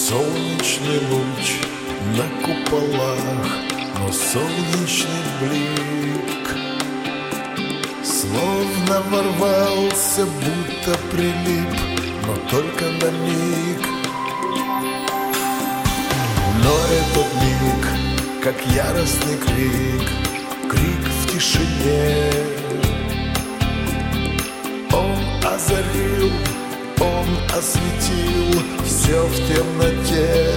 Солнечный луч на куполах, но солнечный блик словно ворвался, будто прилип, но только на миг. Но этот миг, как яростный крик, крик в тишине. Он озарил, он осветил все в темноте.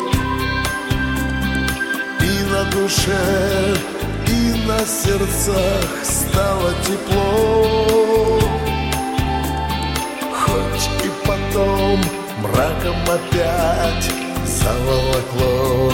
И на душе, и на сердцах стало тепло. Хоть и потом мраком опять заволокло.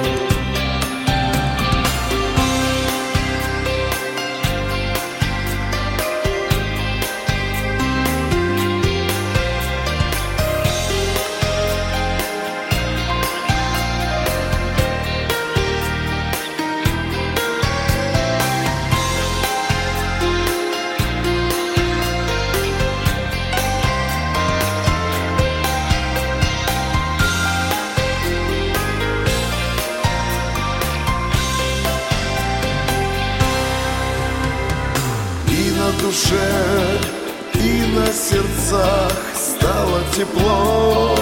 На душе и на сердцах стало тепло.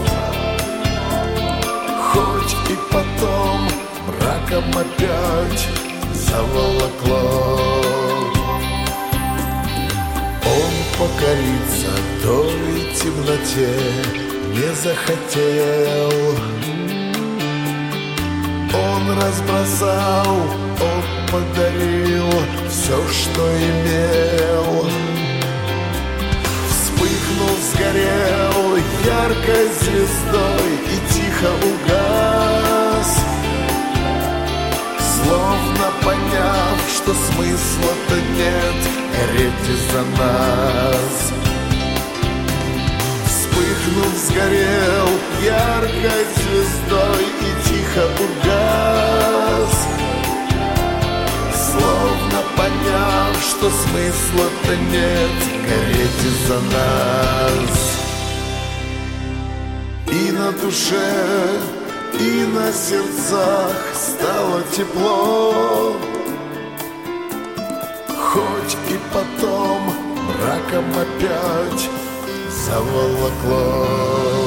Хоть и потом мраком опять заволокло. Он покориться той темноте не захотел. Он разбросал, он подарил все, что имел. Вспыхнул, сгорел яркой звездой и тихо угас, словно поняв, что смысла-то нет гореть из-за нас. Вспыхнул, сгорел яркой звездой и тихо угас, словно поняв, что смысла-то нет гореть из-за нас. И на душе, и на сердцах стало тепло. Хоть и потом мраком опять заволокло.